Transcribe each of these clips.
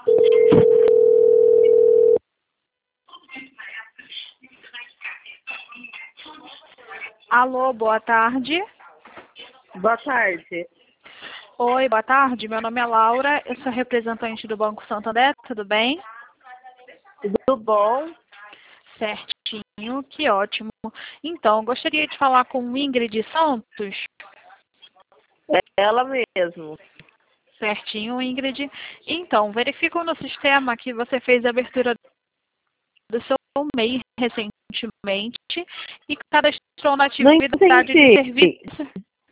Alô, boa tarde. Boa tarde. Oi, boa tarde. Meu nome é Laura, eu sou representante do Banco Santander, tudo bem? Tudo bom? Certinho, que ótimo. Então, gostaria de falar com Ingrid Santos. É ela mesmo. Certinho, Ingrid. Então, verifico no sistema que você fez a abertura do seu MEI recentemente e cadastrou na Não atividade de entendi. serviço.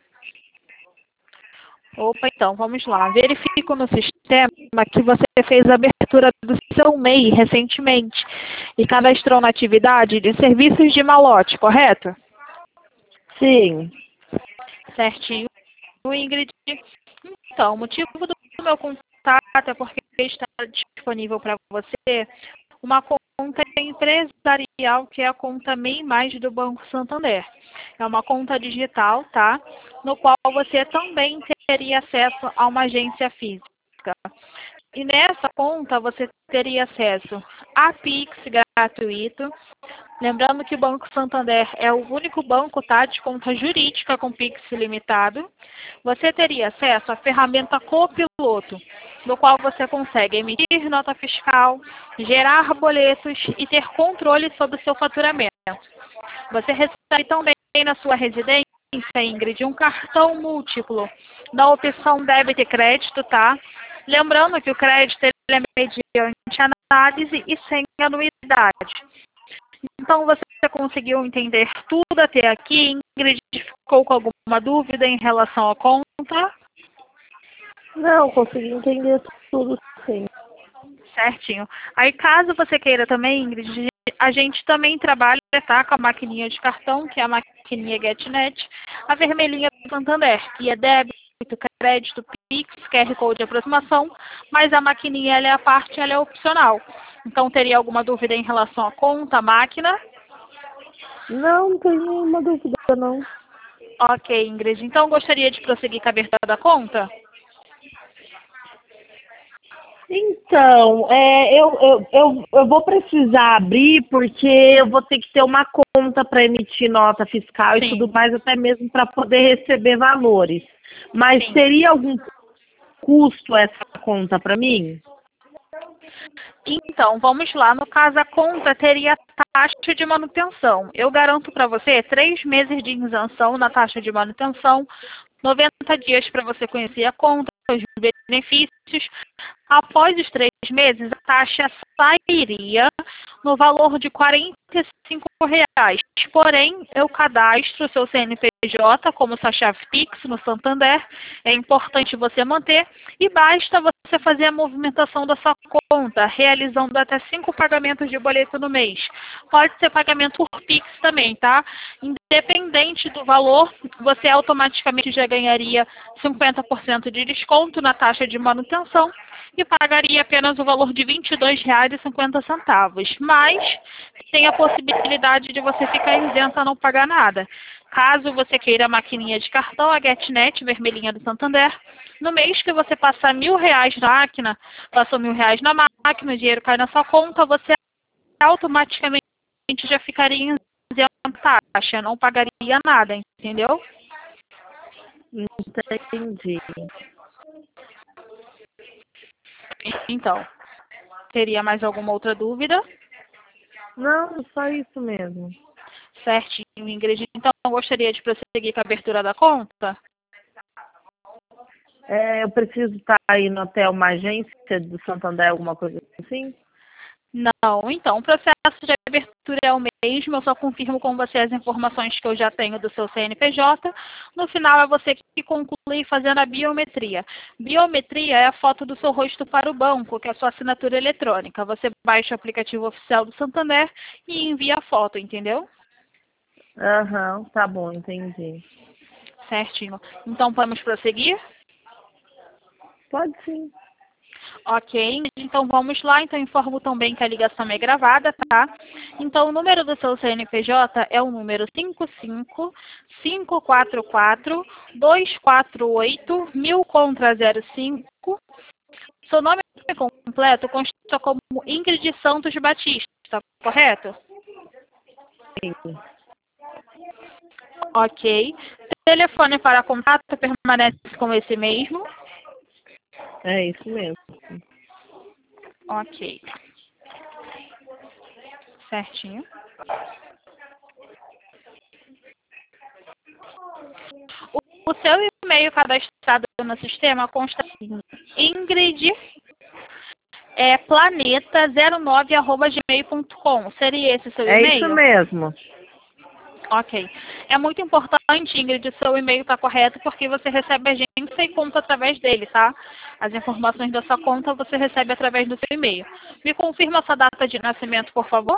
Opa, então, vamos lá. Verifico no sistema que você fez a abertura do seu MEI recentemente e cadastrou na atividade de serviços de malote, correto? Sim. Certinho, Ingrid. Então, o motivo do meu contato é porque está disponível para você uma conta empresarial, que é a conta MEI Mais do Banco Santander. É uma conta digital, tá? No qual você também teria acesso a uma agência física. E nessa conta você teria acesso a Pix gratuito. Lembrando que o Banco Santander é o único banco, tá, de conta jurídica com Pix ilimitado. Você teria acesso à ferramenta Copiloto, no qual você consegue emitir nota fiscal, gerar boletos e ter controle sobre o seu faturamento. Você recebe também na sua residência, Ingrid, um cartão múltiplo da opção débito e crédito, tá? Lembrando que o crédito ele é mediante análise e sem anuidade. Então, você conseguiu entender tudo até aqui? Ingrid, ficou com alguma dúvida em relação à conta? Não, consegui entender tudo, sim. Certinho. Aí, caso você queira também, Ingrid, a gente também trabalha, tá, com a maquininha de cartão, que é a maquininha GetNet, a vermelhinha do Santander, que é débito, crédito, Pix, QR Code de aproximação, mas a maquininha, ela é a parte, ela é opcional. Então, teria alguma dúvida em relação à conta, à máquina? Não tenho nenhuma dúvida, não. Ok, Ingrid. Então, gostaria de prosseguir com a abertura da conta? Então, eu vou precisar abrir porque eu vou ter que ter uma conta para emitir nota fiscal e tudo Sim, mais, até mesmo para poder receber valores. Mas sim. teria algum custo essa conta para mim? Então, vamos lá. No caso, a conta teria taxa de manutenção. Eu garanto para você 3 meses de isenção na taxa de manutenção, 90 dias para você conhecer a conta, os benefícios. Após os 3 meses, a taxa sairia no valor de R$ 45. Porém, eu cadastro o seu CNPJ como sua chave Pix no Santander. É importante você manter e basta você fazer a movimentação da sua conta, realizando até 5 pagamentos de boleto no mês. Pode ser pagamento por Pix também, tá? Independente do valor, você automaticamente já ganharia 50% de desconto na taxa de manutenção e pagaria apenas o valor de R$ 22,50. Mas tem a possibilidade de você ficar isenta a não pagar nada. Caso você queira a maquininha de cartão, a GetNet, vermelhinha do Santander, no mês que você passar R$ 1.000 na máquina, passou R$ 1.000 na máquina, o dinheiro cai na sua conta, você automaticamente já ficaria isenta da taxa, não pagaria nada, entendeu? Entendi. Então, teria mais alguma outra dúvida? Não, só isso mesmo. Certinho, Ingrid. Então, eu gostaria de prosseguir com a abertura da conta? Eu preciso estar indo até uma agência do Santander, alguma coisa assim? Não, então, o processo de abertura é o mesmo, eu só confirmo com você as informações que eu já tenho do seu CNPJ. No final, é você que conclui fazendo a biometria. Biometria é a foto do seu rosto para o banco, que é a sua assinatura eletrônica. Você baixa o aplicativo oficial do Santander e envia a foto, entendeu? Aham, tá bom, entendi. Certinho. Então, podemos prosseguir? Pode sim. Ok, então vamos lá. Então, informo também que a ligação é gravada, tá? Então, o número do seu CNPJ é o número 55 544 248 1000 contra 05. Seu nome completo consta como Ingrid Santos Batista, correto? Sim. Ok. Telefone para contato permanece com esse mesmo? É isso mesmo. Ok. Certinho. O seu e-mail cadastrado no sistema consta em Ingrid planeta09@gmail.com. Seria esse seu É isso e-mail? mesmo. Ok. É muito importante, Ingrid, o seu e-mail está correto, porque você recebe agência e conta através dele, tá? As informações da sua conta você recebe através do seu e-mail. Me confirma sua data de nascimento, por favor?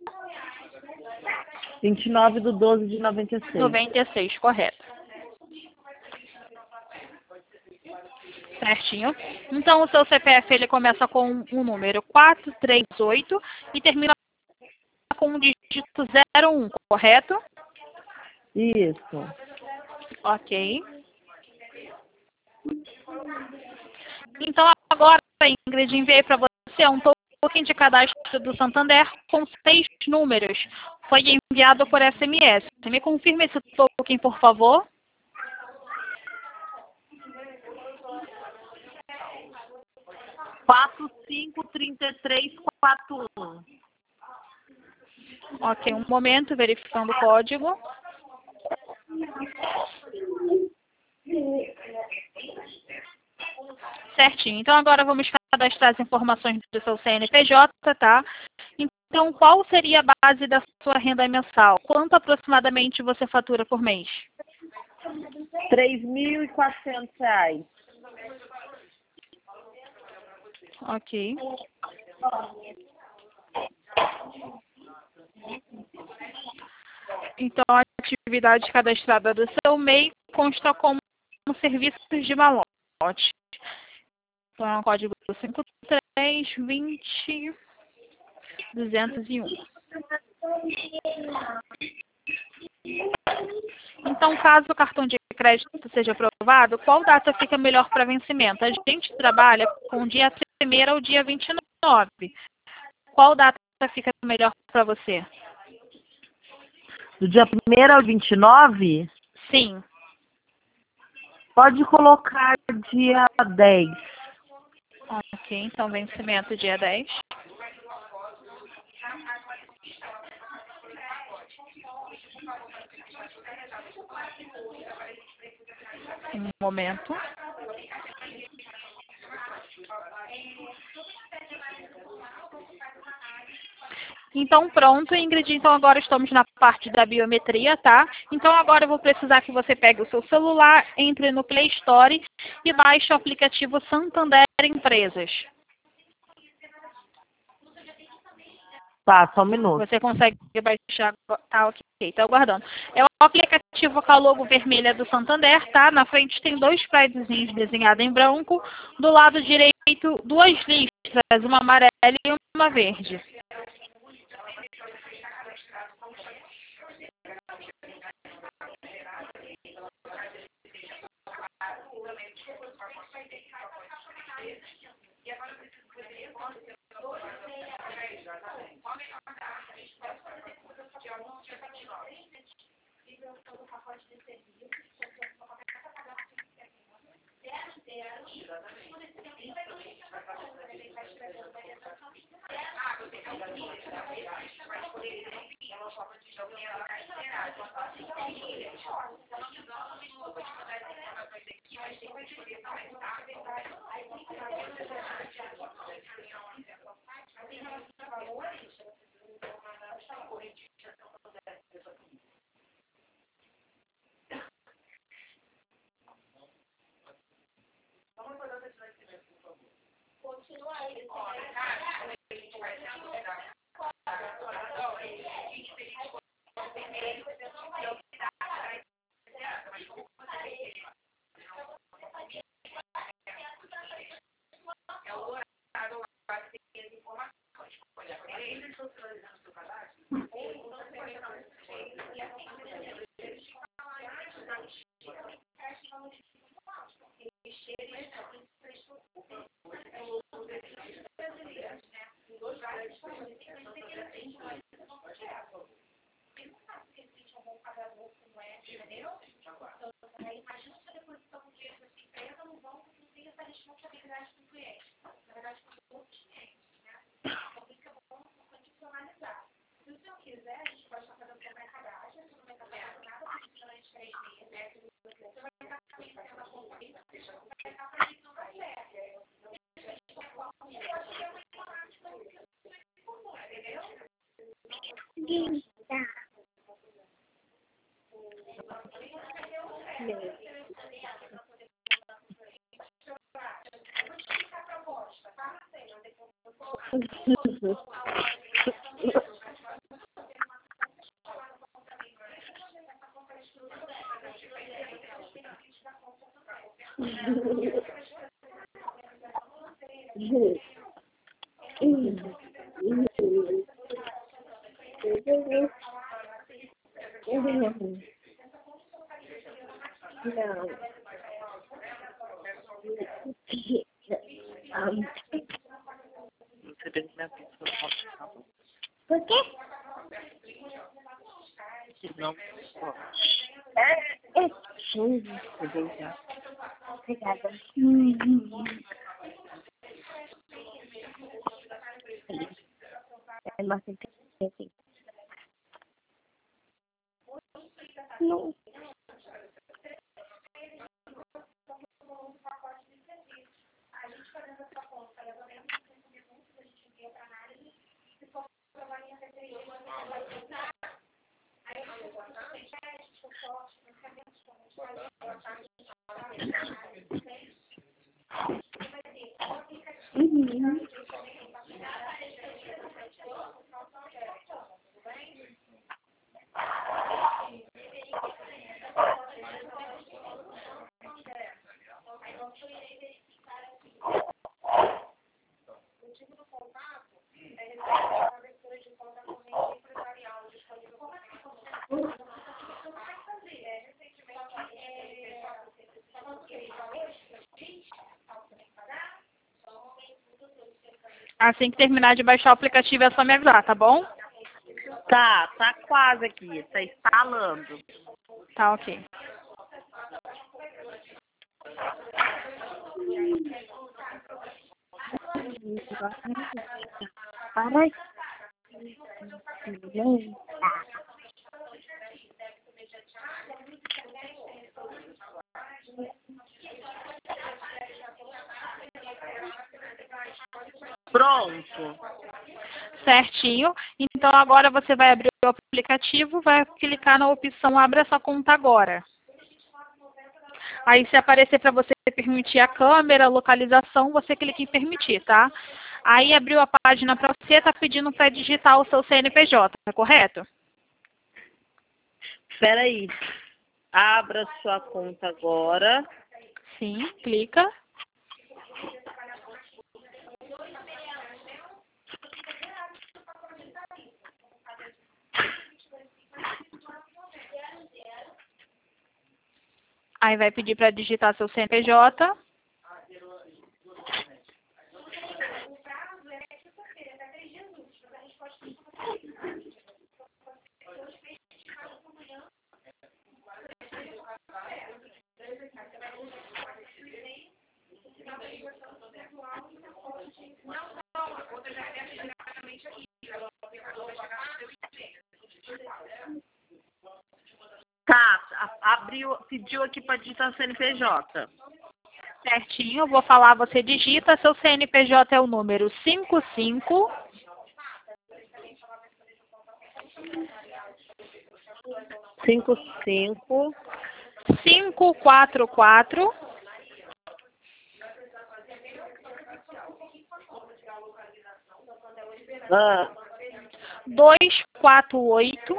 29/12/96. 96, correto. Certinho. Então, o seu CPF ele começa com o número 438 e termina com o dígito 01, correto? Isso. Ok. Então, agora, Ingrid, enviei para você um token de cadastro do Santander com 6 números. Foi enviado por SMS. Me confirma esse token, por favor. Quatro 53341. Ok, um momento, verificando o código. Certinho. Então, agora vamos cadastrar as informações do seu CNPJ, tá? Então, qual seria a base da sua renda mensal? Quanto aproximadamente você fatura por mês? R$ 3.400. Ok. Então, a atividade cadastrada do seu MEI consta como serviços de malote. Então, é o código 5320-201. Então, caso o cartão de crédito seja aprovado, qual data fica melhor para vencimento? A gente trabalha com o dia 1º ao dia 29. Qual data fica melhor para você? Do dia 1º ao 29, Sim. pode colocar dia 10. Ok, então vencimento dia 10. Um momento. Então, pronto, Ingrid. Então, agora estamos na parte da biometria, tá? Então, agora eu vou precisar que você pegue o seu celular, entre no Play Store e baixe o aplicativo Santander Empresas. Tá, só um minuto. Você consegue baixar? Tá, ok. Tá aguardando. É o aplicativo com a logo vermelha do Santander, tá? Na frente tem 2 pridezinhos desenhados em branco. Do lado direito, 2 listras, uma amarela e uma verde. Por quê? Não. Obrigada. Nossa, entendi. Não. Assim que terminar de baixar o aplicativo é só me avisar, tá bom? Tá quase aqui, tá instalando. Tá, ok. Para. Pronto. Certinho. Então agora você vai abrir o aplicativo, vai clicar na opção Abra essa conta agora. Aí se aparecer para você permitir a câmera, a localização, você clica em permitir, tá? Aí abriu a página para você, tá pedindo para digitar o seu CNPJ, correto? Espera aí. Abra sua conta agora. Sim, clica. Aí vai pedir para digitar seu CNPJ. Tá, abriu, pediu aqui para digitar CNPJ. Certinho, eu vou falar, você digita, seu CNPJ é o número 55 55 544 248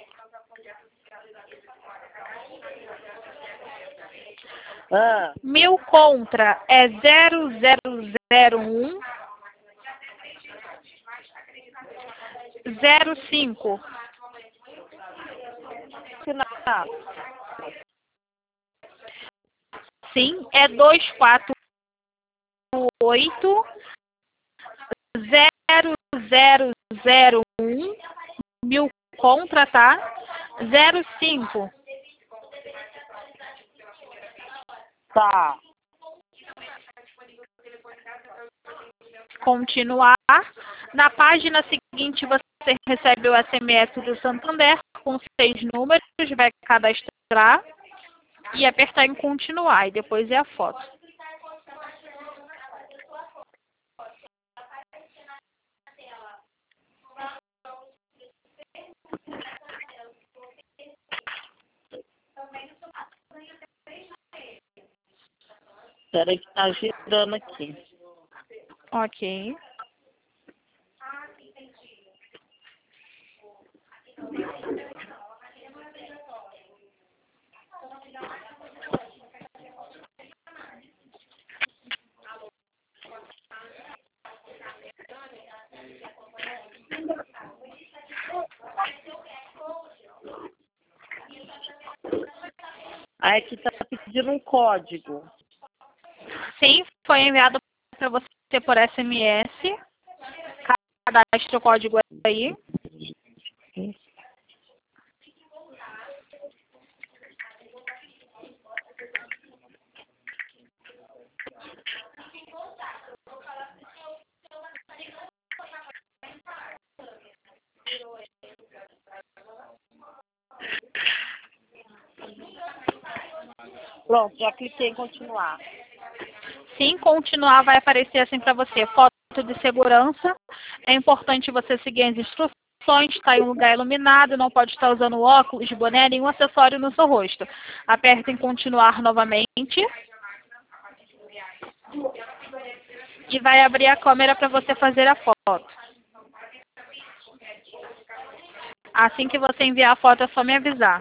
Mil contra é 0001 05. Sim, é 248 001, 1000 contra, tá? 05. Tá. Continuar. Na página seguinte, você recebe o SMS do Santander com 6 números, vai cadastrar e apertar em continuar, e depois é a foto. Espera que tá girando aqui. Ok. Aí aqui tá pedindo um código. Sim, foi enviado para você por SMS. Cadastre o código aí. Pronto, já cliquei em continuar. Sim, continuar vai aparecer assim para você. Foto de segurança. É importante você seguir as instruções. Está em um lugar iluminado, não pode estar usando óculos, boné, nenhum acessório no seu rosto. Aperta em continuar novamente. E vai abrir a câmera para você fazer a foto. Assim que você enviar a foto, é só me avisar.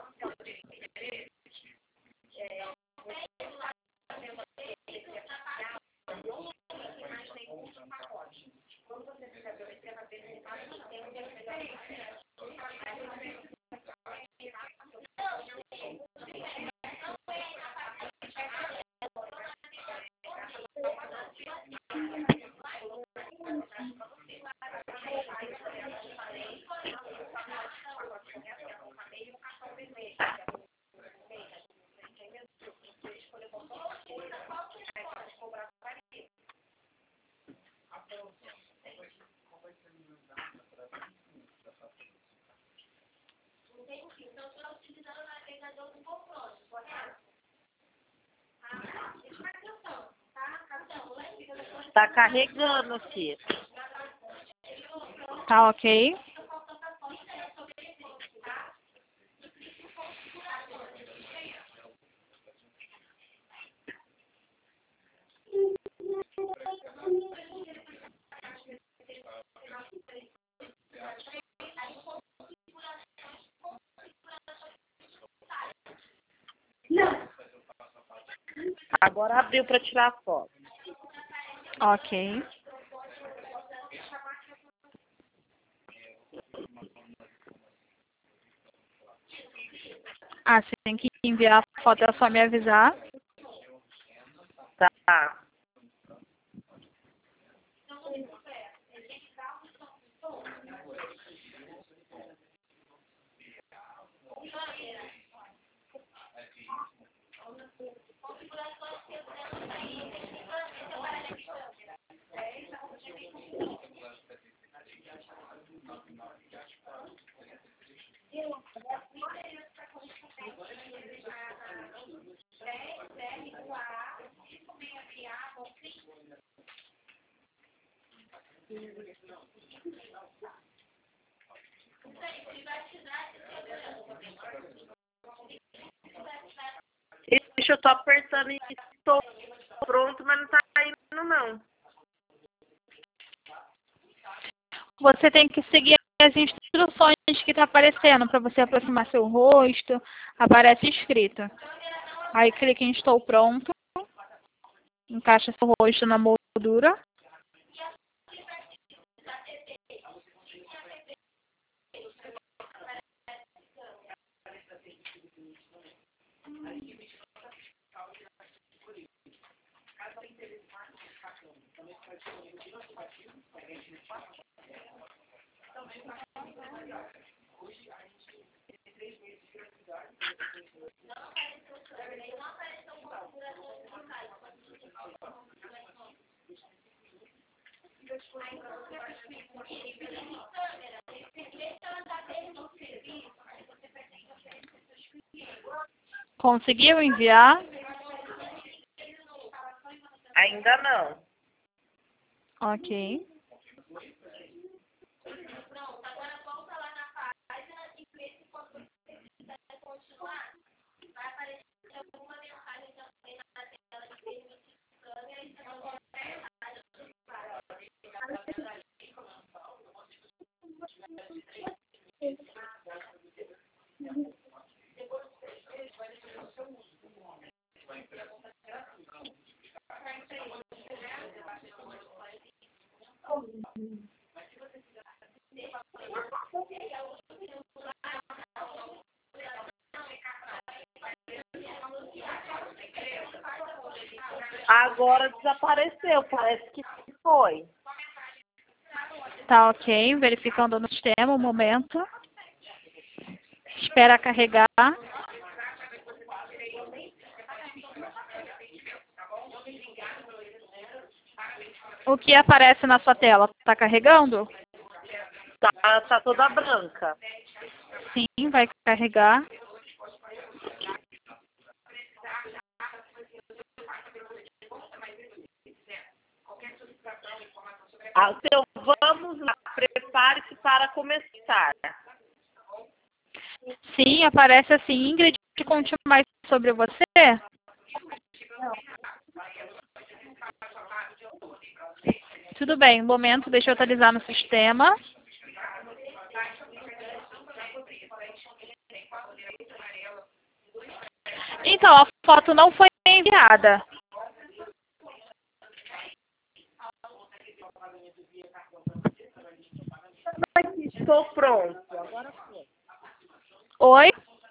Tá carregando aqui. Tá ok? Agora abriu para tirar a foto. Ok. Assim que enviar a foto, é só me avisar. Tá. Ixi, eu tô apertando e estou pronto, mas não tá indo não. Você tem que seguir as instruções que está aparecendo para você aproximar seu rosto. Aparece escrito. Aí clique em estou pronto. Encaixa seu rosto na moldura. Conseguiu enviar? Ainda não. Ok. Agora desapareceu, parece que foi. Tá ok, verificando no sistema, um momento. Espera carregar. O que aparece na sua tela? Tá carregando? Tá toda branca. Sim, vai carregar. Então, vamos lá, prepare-se para começar. Sim, aparece assim. Ingrid, conte mais sobre você. Tudo bem, um momento, deixa eu atualizar no sistema. Então, a foto não foi enviada. Estou pronto. Agora sim. Oi?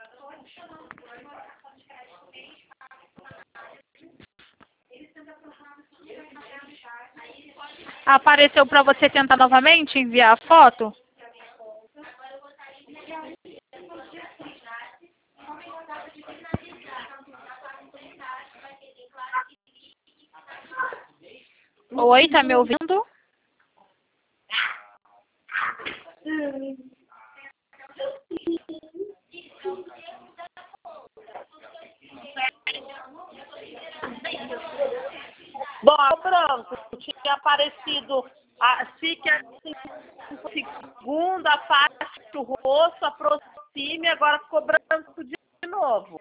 Apareceu para você tentar novamente enviar a foto? Oi, tá me ouvindo? Bom, branco, tinha aparecido fique assim, segunda, afaste o rosto, aproxime, agora ficou branco de novo.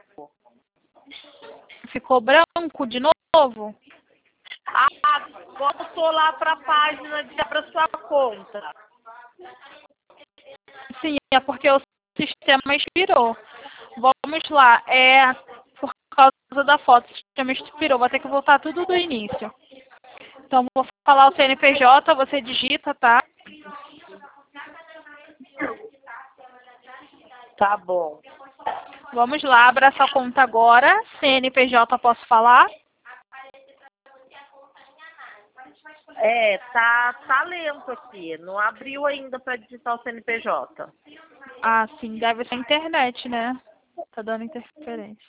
Ficou branco de novo? Agora eu estou lá para a página de abra sua conta. Sim, é porque o sistema expirou. Vamos lá, por causa da foto, o sistema expirou. Vou ter que voltar tudo do início. Então, vou falar o CNPJ, você digita, tá? Tá bom. Vamos lá, abra sua conta agora. CNPJ, posso falar? Tá lento aqui. Não abriu ainda para digitar o CNPJ. Ah, sim, deve ser internet, né? Tá dando interferência.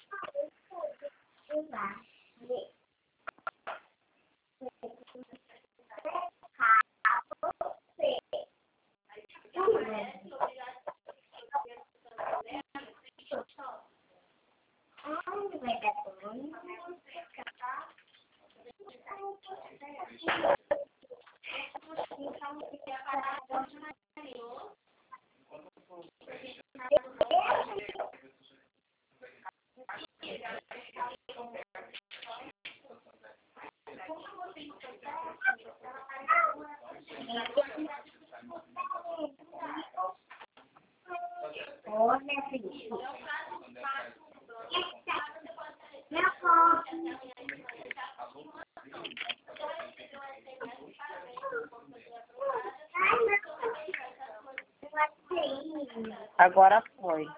Agora foi.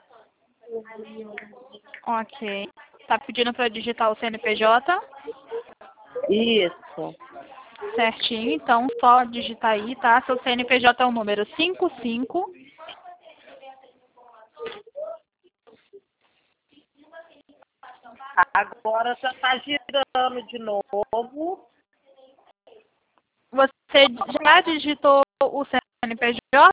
Ok. Tá pedindo para digitar o CNPJ? Isso. Certinho, então só digitar aí, tá? Seu CNPJ é o número 55. Agora já está girando de novo. Você Você já digitou o CNPJ?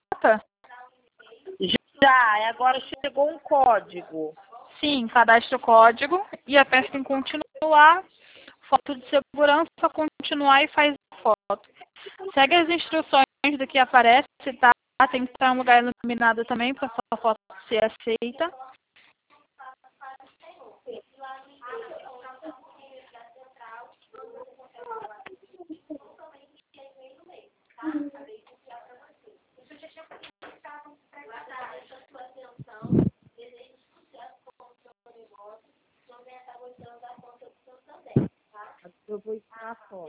Já, agora chegou um código. Sim, cadastre o código e aperta em continuar. Foto de segurança, continuar e faz a foto. Segue as instruções do que aparece, tá? Tem que estar em um lugar iluminado também para sua foto ser aceita. Eu vou ensinar a foto.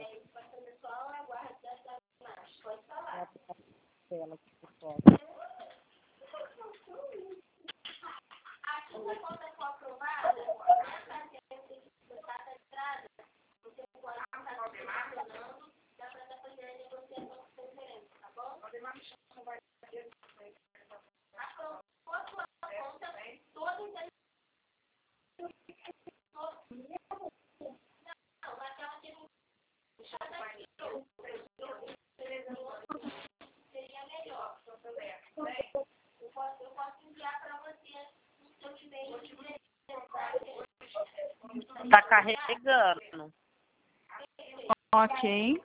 Tá carregando. Ok.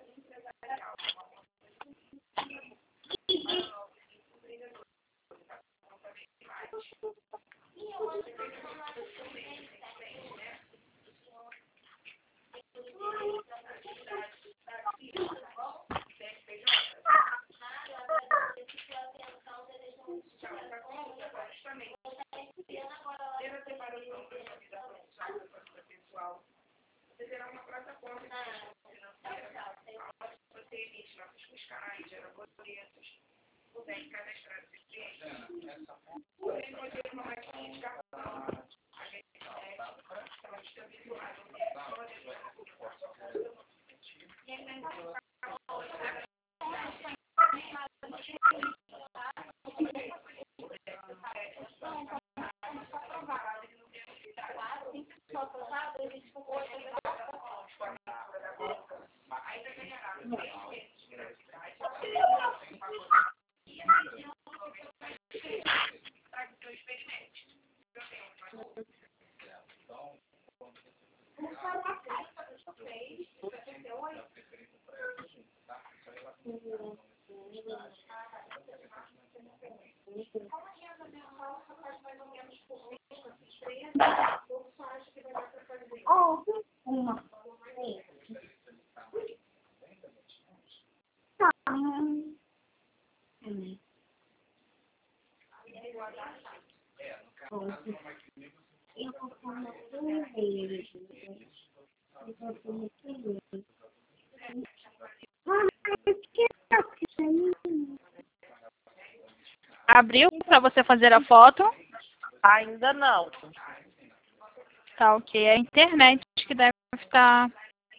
Abriu para você fazer a foto? Ainda não. Tá ok. É a internet que deve estar...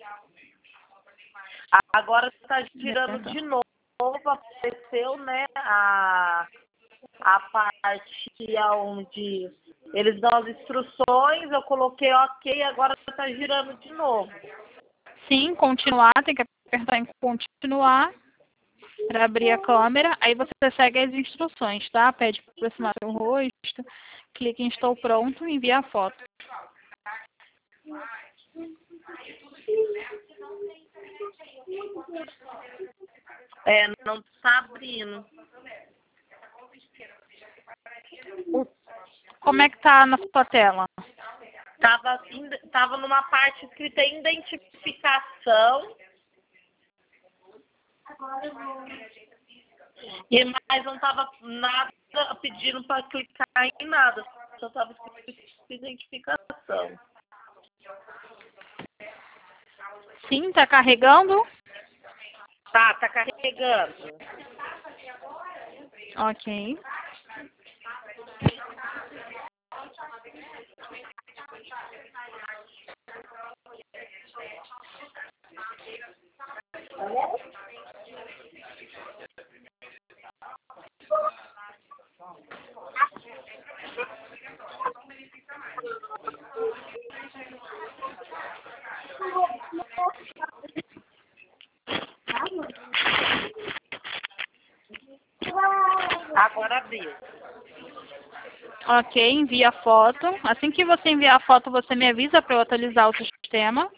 Agora está girando de novo. Apareceu, né, a parte onde eles dão as instruções. Eu coloquei ok, agora está girando de novo. Sim, continuar. Tem que apertar em continuar para abrir a câmera. Aí você segue as instruções, tá? Pede para aproximar seu rosto. Clique em estou pronto e envia a foto. Não está abrindo. Como é que tá na sua tela? Tava numa parte escrita identificação. Mas não tava nada pedindo para clicar em nada. Só tava escrito identificação. Sim, tá carregando? Tá carregando. Ok. Agora abriu. Ok, envia a foto. Assim que você enviar a foto, você me avisa para eu atualizar o sistema.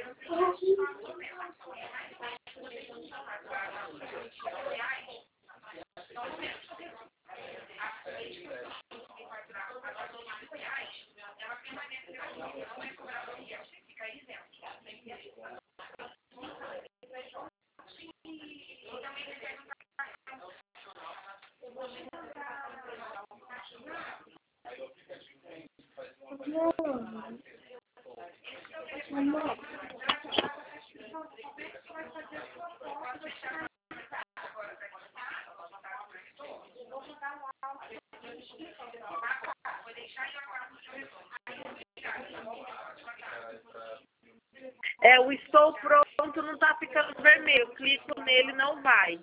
O estou pronto não está ficando vermelho. Eu clico nele, não vai.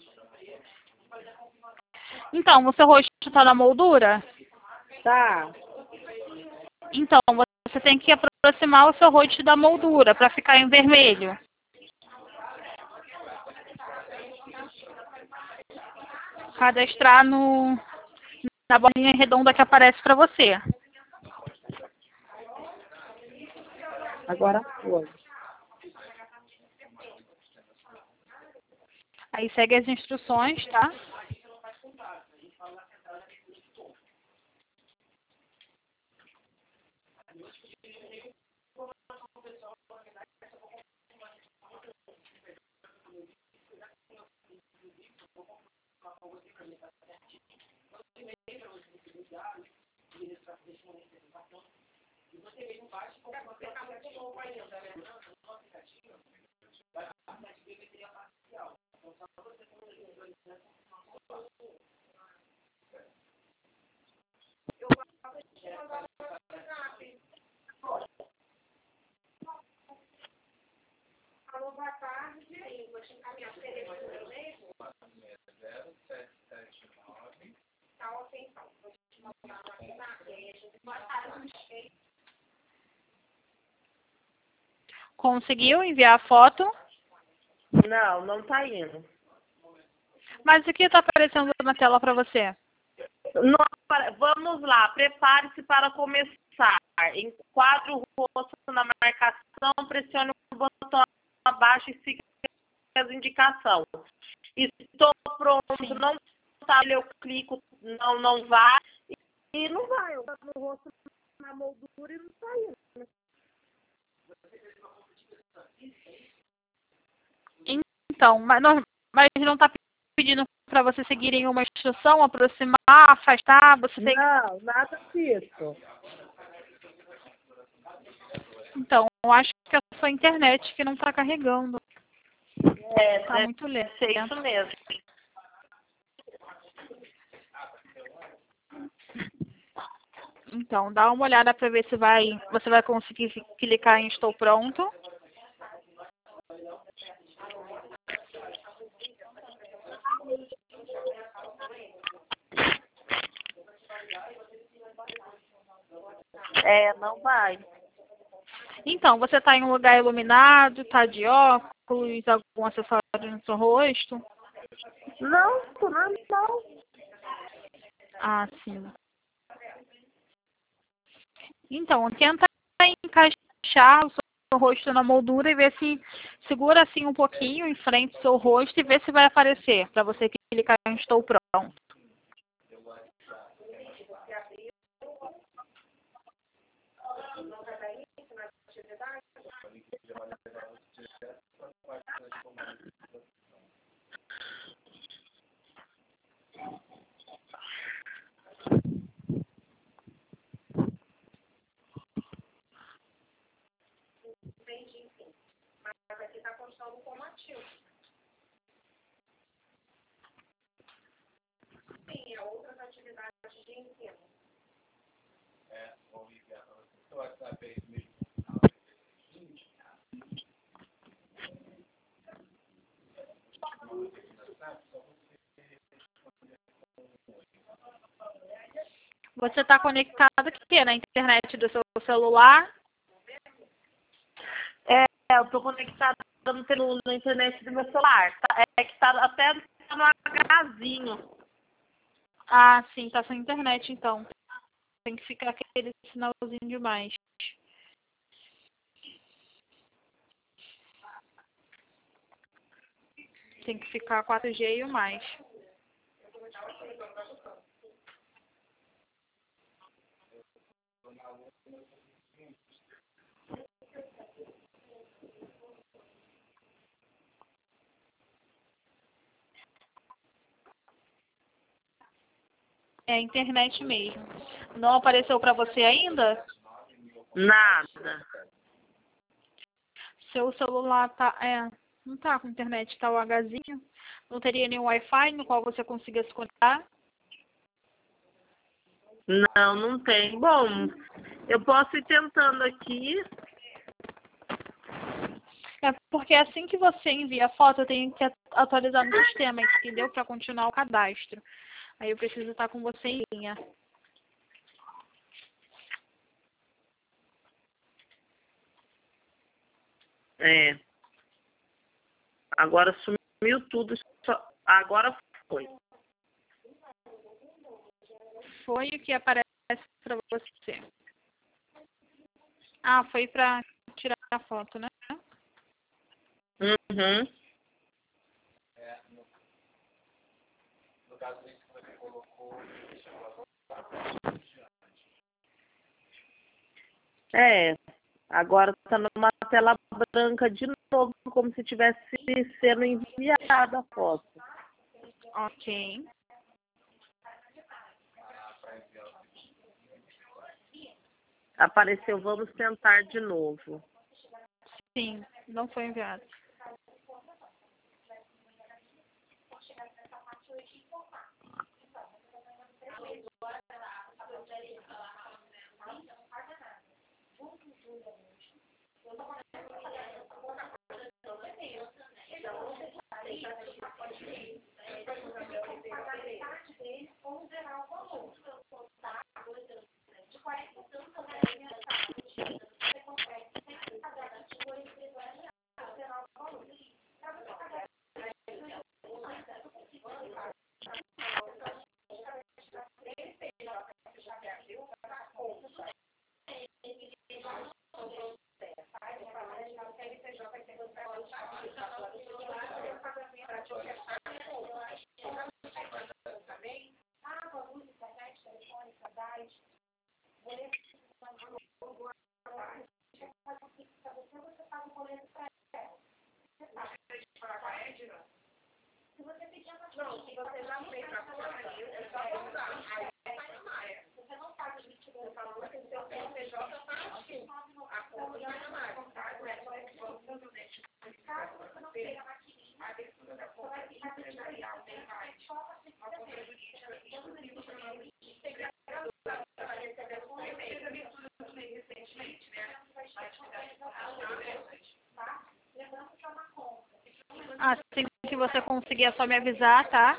Então, o seu rosto está na moldura? Tá. Então, você tem que aproximar o seu rosto da moldura para ficar em vermelho. Cadastrar na bolinha redonda que aparece para você. Agora foi. Aí segue as instruções, tá? Conseguiu enviar a foto? Não, não tá indo. Mas o que está aparecendo na tela para você? Vamos lá, prepare-se para começar. Enquadre o rosto na marcação, pressione o botão abaixo e siga as indicações. Estou pronto, Sim. não tá, eu clico, não vai, e não vai. Eu boto no rosto na moldura e não tá indo. Então, mas não está pedindo para você seguirem uma instrução, aproximar, afastar, você tem... Não, nada disso. Então, eu acho que é a sua internet que não está carregando. Está muito lento. É isso mesmo. Então, dá uma olhada para ver se você vai conseguir clicar em Estou Pronto. Não vai. Então, você está em um lugar iluminado, está de óculos, algum acessório no seu rosto? Não. Ah, sim. Então, tenta encaixar o seu rosto na moldura e ver se segura assim um pouquinho em frente do seu rosto e ver se vai aparecer para você clicar em Estou Pronto. Você está conectado aqui na internet do seu celular? Eu tô conectada na internet do meu celular. É que tá até no Hzinho. Ah, sim, tá sem internet então. Tem que ficar aquele sinalzinho demais. Tem que ficar 4G e o mais. É a internet mesmo. Não apareceu para você ainda? Nada. Seu celular tá, não tá com internet, tá o Hzinho. Não teria nenhum Wi-Fi no qual você consiga se conectar? Não, não tem. Bom, eu posso ir tentando aqui. É porque assim que você envia a foto, eu tenho que atualizar no sistema, entendeu? Para continuar o cadastro. Aí eu preciso estar com você em linha. É. Agora sumiu tudo. Agora foi. Foi o que aparece para você. Ah, foi para tirar a foto, né? Uhum. É. Agora está numa tela branca de novo, como se tivesse sendo enviada a foto. Ok. Apareceu, vamos tentar de novo. Sim, não foi enviado. Assim que você conseguir, é só me avisar, tá?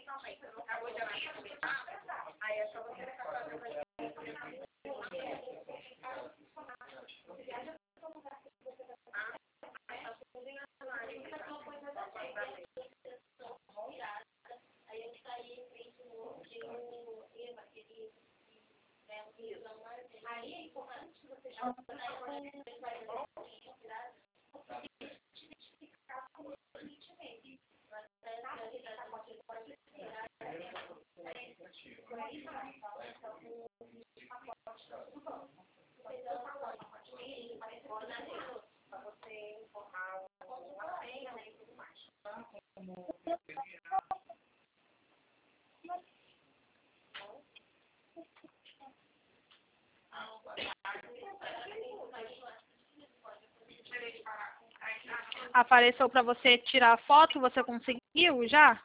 Apareceu para você tirar a foto, você conseguiu já?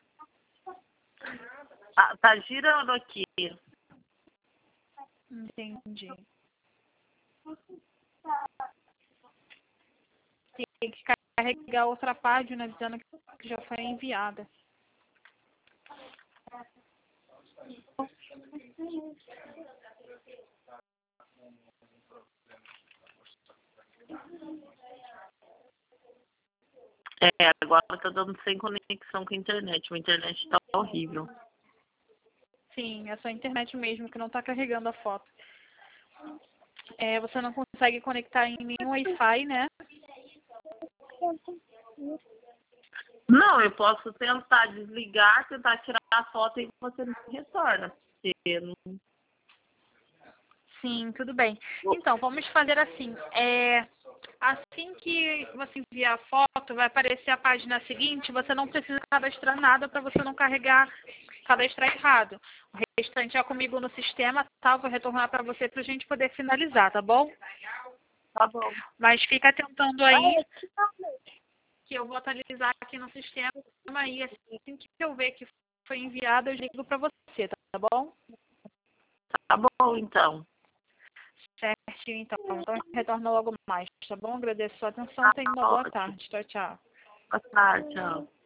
Ah, tá girando aqui. Entendi. Tem que carregar outra página dizendo que já foi enviada. É, agora tá dando sem conexão com a internet. A internet tá horrível. Sim, é só a internet mesmo que não está carregando a foto. Você não consegue conectar em nenhum Wi-Fi, né? Não, eu posso tentar desligar, tentar tirar a foto e você me retorna. Porque não- Sim, tudo bem. Então, vamos fazer assim. Assim que você enviar a foto, vai aparecer a página seguinte. Você não precisa cadastrar nada para você não cadastrar errado. O restante é comigo no sistema, tá? Vou retornar para você para a gente poder finalizar, tá bom? Tá bom. Mas fica tentando aí, que eu vou atualizar aqui no sistema e assim que eu ver que foi enviado, eu ligo para você, tá bom? Tá bom, então. Certinho, então. Então, retorno logo mais, tá bom? Agradeço a sua atenção. Tenha uma boa tarde. Tchau, tchau. Boa tarde, tchau.